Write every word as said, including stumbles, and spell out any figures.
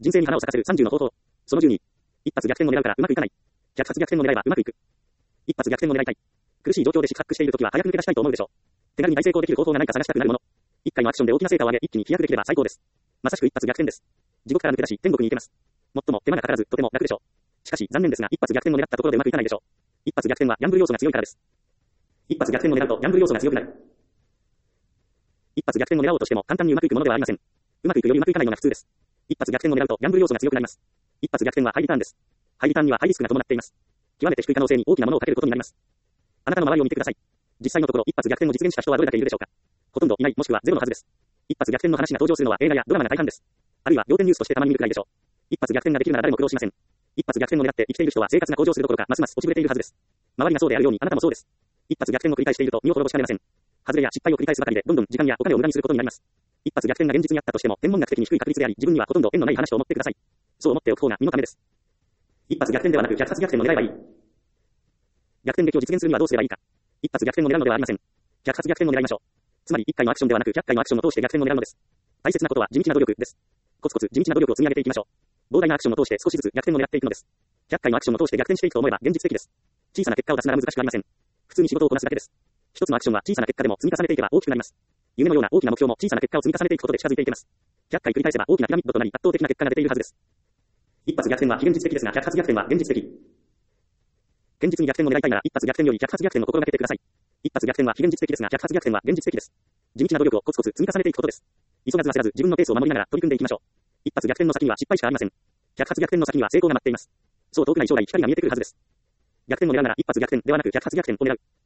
人生に花を咲かせるさんじゅうの方法。そのじゅうに。一発逆転を狙うからうまくいかない。百発逆転を狙えばうまくいく。一発逆転を狙いたい。苦しい状況で四苦八苦しているときは早く抜け出したいと思うでしょう。手軽に大成功できる方法が何か探したくなるもの。一回のアクションで大きな成果を上げ、一気に飛躍できれば最高です。まさしく一発逆転です。地獄から抜け出し、天国に行けます。もっとも手間がかからず、とても楽でしょう。しかし、残念ですが、一発逆転を狙ったところでうまくいかないでしょう。一発逆転はギャンブル要素が強いからです。一発逆転を狙うとギャンブル要素が強くなる。一発逆転を狙おうとしても簡単にうまくいくものではありません。うまくいくよりうまくいかないのが普通です。一発逆転を狙うとギャンブル要素が強くなります。一発逆転はハイリターンです。ハイリターンにはハイリスクが伴っています。極めて低い可能性に大きなものをかけることになります。あなたの周りを見てください。実際のところ一発逆転を実現した人はどれだけいるでしょうか。ほとんどいない、もしくはゼロのはずです。一発逆転の話が登場するのは映画やドラマが大半です。あるいは仰天ニュースとしてたまに見るくらいでしょう。一発逆転ができるなら誰も苦労しません。一発逆転を狙って生きている人は生活が向上するどころかますます落ちぶれているはずです。周りがそうであるようにあなたもそうです。一発逆転を繰り返していると身を滅ぼしかねません。外れや失敗を繰り返すばかりでどんどん時間やお金を無駄にすることになります。一発逆転が現実にあったとしても天文学的に低い確率であり自分にはほとんど縁のない話と思ってください。そう思っておく方が身のためです。一発逆転ではなく百発逆転を狙えばいい。逆転劇を実現するにはどうすればいいか。一発逆転を狙うのではありません。百発逆転を狙いましょう。つまり一回のアクションではなく百回のアクションを通して逆転を狙うのです。大切なことは地道な努力です。コツコツ地道な努力を積み上げていきましょう。膨大なアクションを通して少しずつ逆転を狙っていくのです。百回のアクションを通して逆転していくと思えば現実的です。小さな結果を出すなら難しくありません。普通に仕事をこなすだけです。一つのアクションは小さな結果でも積み重ねていけば大きくなります。夢のような大きな目標も小さな結果を積み重ねていくことで近づいていけます。百回繰り返せば大きなピラミッドとなり圧倒的な結果が出ているはずです。一発逆転は非現実的ですが百発逆転は現実的。現実に逆転を狙いたいなら一発逆転より百発逆転を心がけてください。一発逆転は非現実的ですが百発逆転は現実的です。地道な努力をコツコツ積み重ねていくことです。急がず焦らず自分のペースを守りながら取り組んでいきましょう。一発逆転の先には失敗しかありません。百発逆転の先には成功が待っています。そう遠くない将来光が見えてくるはずです。逆転を狙うなら一発逆転ではなく百発逆転を狙う。